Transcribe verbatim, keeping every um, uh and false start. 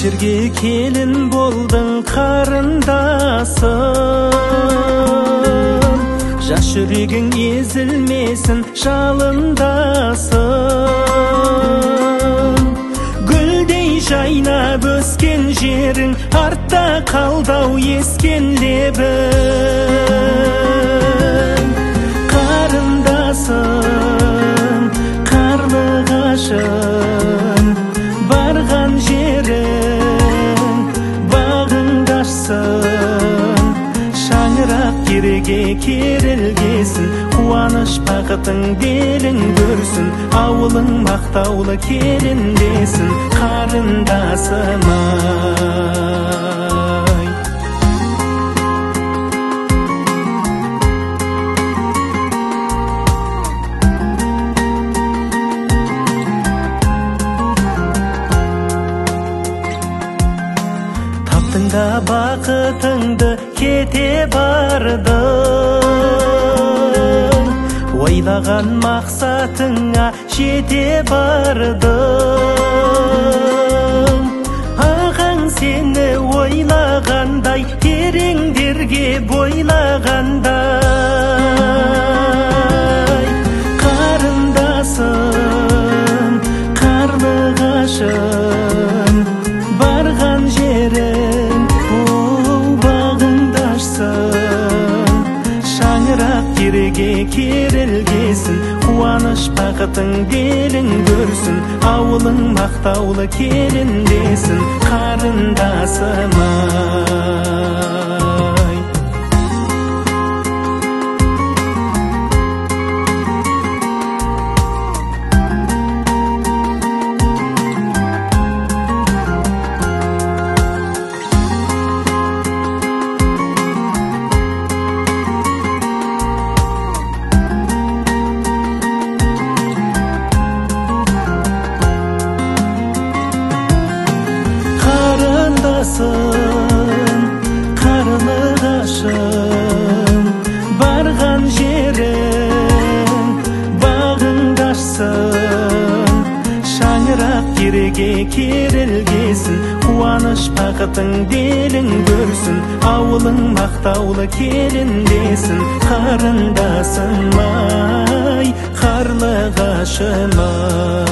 жерге келін болдың қарындасым, жас жүрегің езілмесін жалындасым. Гүлдей жайнап өскен жерің, артта қалдау ескен лебің. Қарындасым, қарлығашым, барған жерің бағыңды ашсын. Шаңырақ кереге керілгесін, қуаныш бақытың белің көрсін. Ауылың мақтаулы келіндесін, қарындасым ай. Таптың да бақытыңды кете бардың, ойлаған мақсатыңа жете бардың. Ағаң сені ойлағандай, тереңдерге бойлағандай. Қарындасым, қарлығашым, барған жерің бағыңды ашсын. Шаңырақ кереге керілгесін, қуаныш бақытың белің көрсін. Ауылың мақтаулы келіндесін, қарындасым ай. Қарлығашым, барған жерің бағыңды ашсын. Шаңырақ кереге керілгесін, қуаныш бақытың белің көрсін. Ауылың мақтаулы келіндесін, қарындасым ай, қарлығашым ай.